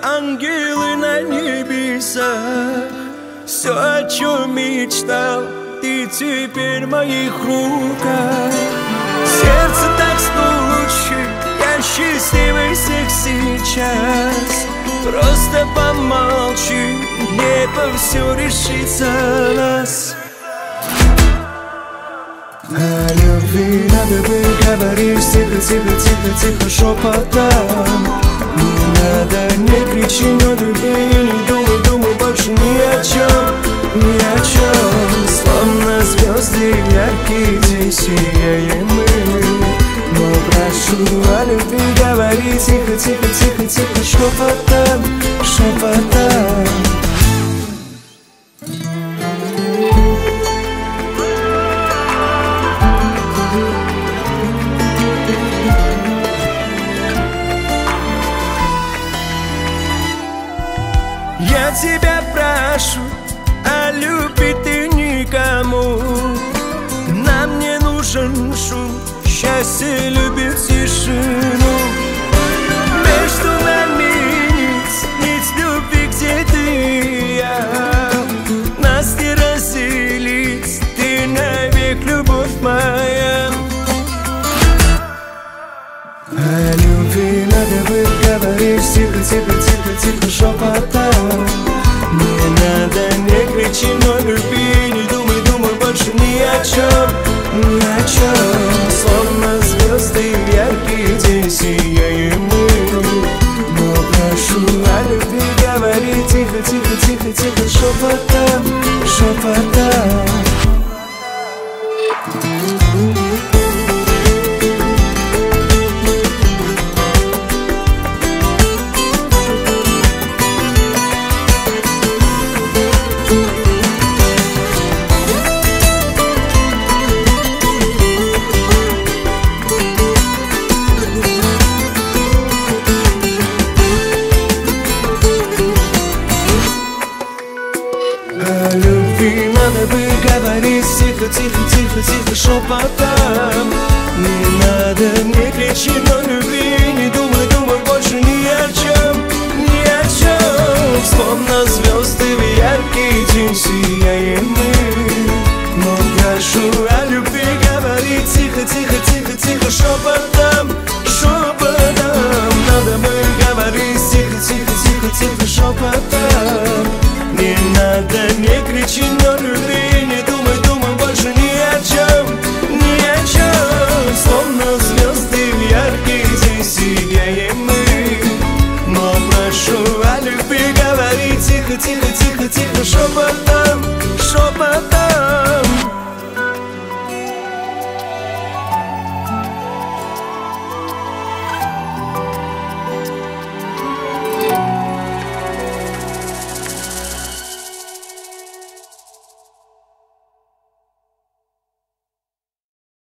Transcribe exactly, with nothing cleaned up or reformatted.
ангелы на небесах. Все, о чем мечтал, ты теперь в моих руках. Сердце так стучит, я счастливый всех сейчас. Просто помолчи, небо все решится нас. О любви надо бы говорить тихо, тихо, тихо, тихо, шепотом. Не надо, не кричи, но люби, не думай, думай больше ни о чем, ни о чем. Словно звезды яркий день сияем мы. Но прошу о любви говори тихо, тихо, тихо, тихо, шепотом, шепотом. Я тебя прошу, а любви ты никому. Нам не нужен шум, счастье любит тишину. Между нами нить, нить любви, где ты и я. Нас не разделить, ты навек любовь моя. О любви надо бы говорить тихо, тихо, тихо, тихо, шепотом. Не надо, не кричи, но люби, не думай, думай больше ни о чем, ни о чем. Словно звезды в яркий день сияем мы. Но прошу о любви говори тихо, тихо, тихо, тихо, шепотом, шепотом. О любви надо бы говорить тихо, тихо, тихо, тихо, шепотом. Не надо, не кричи, но люби, не думай, думай больше ни о чем, ни о чем. Словно звезды в яркий день сияем мы. Но прошу о любви говорить тихо, тихо, тихо, тихо, шепотом, шепотом. Надо бы говорить тихо, тихо, тихо, тихо, шепотом.